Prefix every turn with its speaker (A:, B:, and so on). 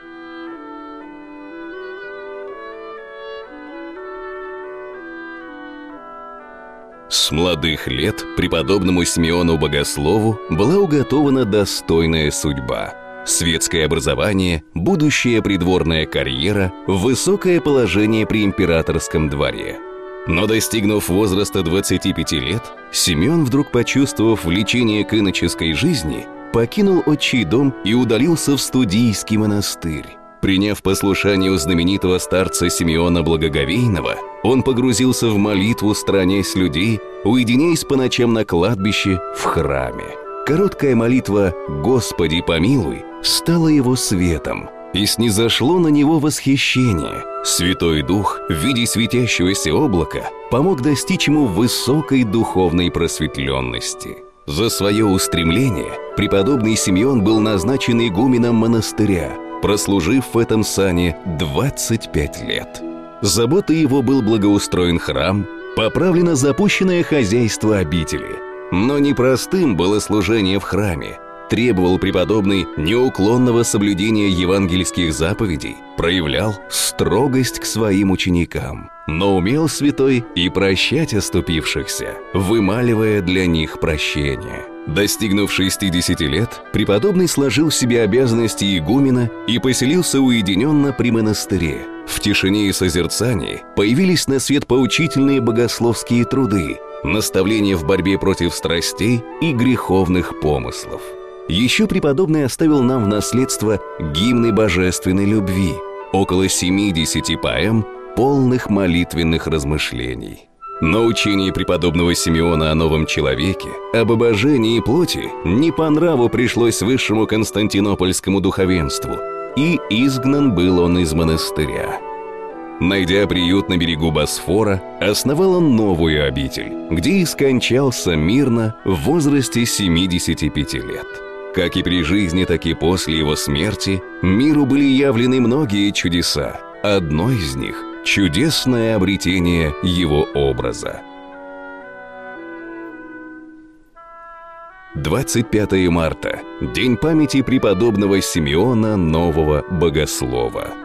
A: С молодых лет преподобному Симеону Богослову была уготована достойная судьба: светское образование, будущая придворная карьера, высокое положение при императорском дворе. Но достигнув возраста 25 лет, Симеон, вдруг почувствовав влечение к иноческой жизни, покинул отчий дом и удалился в Студийский монастырь. Приняв послушание у знаменитого старца Симеона Благоговейного, он погрузился в молитву, сторонясь людей, уединяясь по ночам на кладбище, в храме. Короткая молитва «Господи, помилуй» стала его светом, и снизошло на него восхищение. Святой Дух в виде светящегося облака помог достичь ему высокой духовной просветленности. За свое устремление преподобный Симеон был назначен игуменом монастыря, прослужив в этом сане 25 лет. Заботой его был благоустроен храм, поправлено запущенное хозяйство обители. Но непростым было служение в храме. Требовал преподобный неуклонного соблюдения евангельских заповедей, проявлял строгость к своим ученикам. Но умел святой и прощать оступившихся, вымаливая для них прощение. Достигнув 60 лет, преподобный сложил в себе обязанности игумена и поселился уединенно при монастыре. В тишине и созерцании появились на свет поучительные богословские труды, наставления в борьбе против страстей и греховных помыслов. Еще преподобный оставил нам в наследство гимны божественной любви, около 70 поэм, полных молитвенных размышлений. Но учение преподобного Симеона о новом человеке, об обожении плоти, не по нраву пришлось высшему константинопольскому духовенству, и изгнан был он из монастыря. Найдя приют на берегу Босфора, основал он новую обитель, где и скончался мирно в возрасте 75 лет. Как и при жизни, так и после его смерти миру были явлены многие чудеса. Одно из них – чудесное обретение его образа. 25 марта – день памяти преподобного Симеона Нового Богослова.